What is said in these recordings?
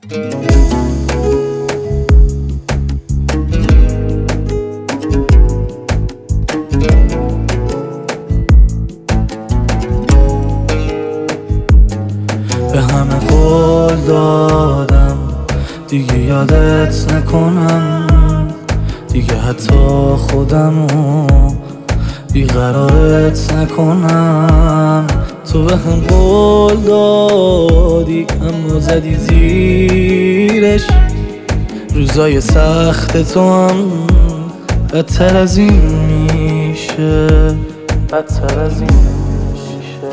به همه قول دادم دیگه یادت نکنم، دیگه حتی خودمو بیقرارت نکنم. تو به هم قول دادی اما زدی زیرش، روزای سخت تو هم بدتر از این میشه، بدتر از این میشه.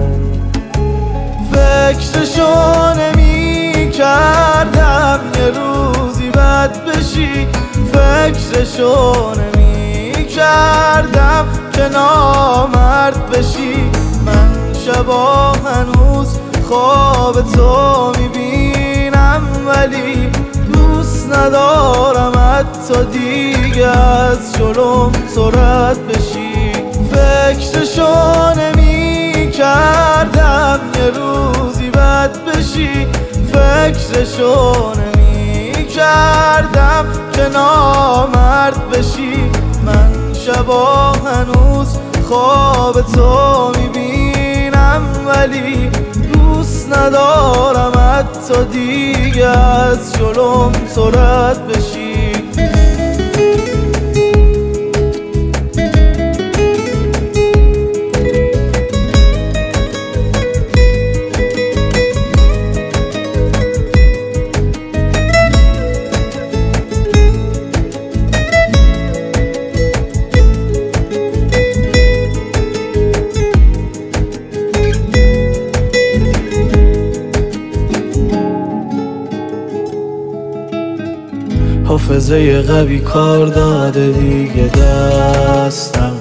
فکرشو نمی کردم یه روزی بد بشی، فکرشو نمی کردم که نامرد بشی. من شبا هنوز خواب تو میبینم ولی دوست ندارم حتی دیگه از جلوم تو رد بشی. فکرشو نمی کردم یه روزی بد بشی، فکرشو نمی کردم که نامرد بشی. من شبا هنوز خواب تو میبینم ولی دوست ندارم حتی دیگه از جلوم تو رد بشی. حافظه قوی کار داده دیگه دستم،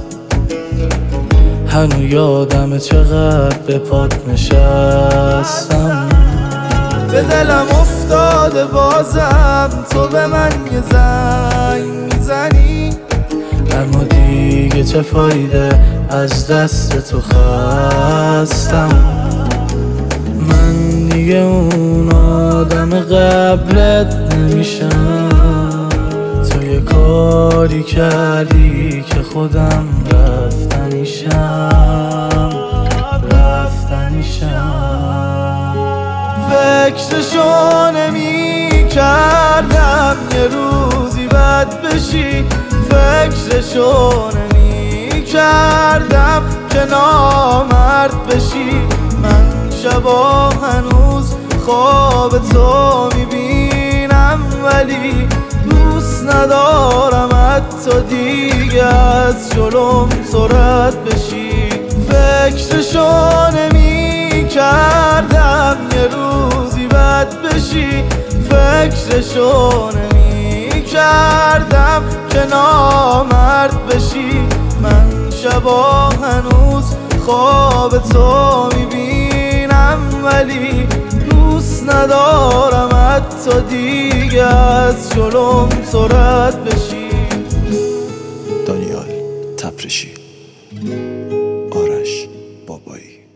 هنو یادم چقدر به پات نشستم. به دلم افتاده بازم تو به من یه زنگ میزنی، اما دیگه چه فایده از دست تو خستم. من دیگه اون آدم قبلت نمیشم، تو یه کاری کردی که خودم رفتنیشم، رفتنیشم. فکرشو نمی کردم یه روزی بد بشی، فکرشو نمی کردم که نامرد بشی. من شبا هنوز خواب تو میبینم ولی دوست ندارم حتی دیگه از جلوم تو رد بشی. فکرشو نمی کردم یه روزی بد بشی، فکرشو نمی کردم که نامرد بشی. من شبا هنوز خواب تو میبینم ولی دوست ندارم حتی دیگه از جلوم تو رد بشی. دانیال تفرشی، آرش بابایی.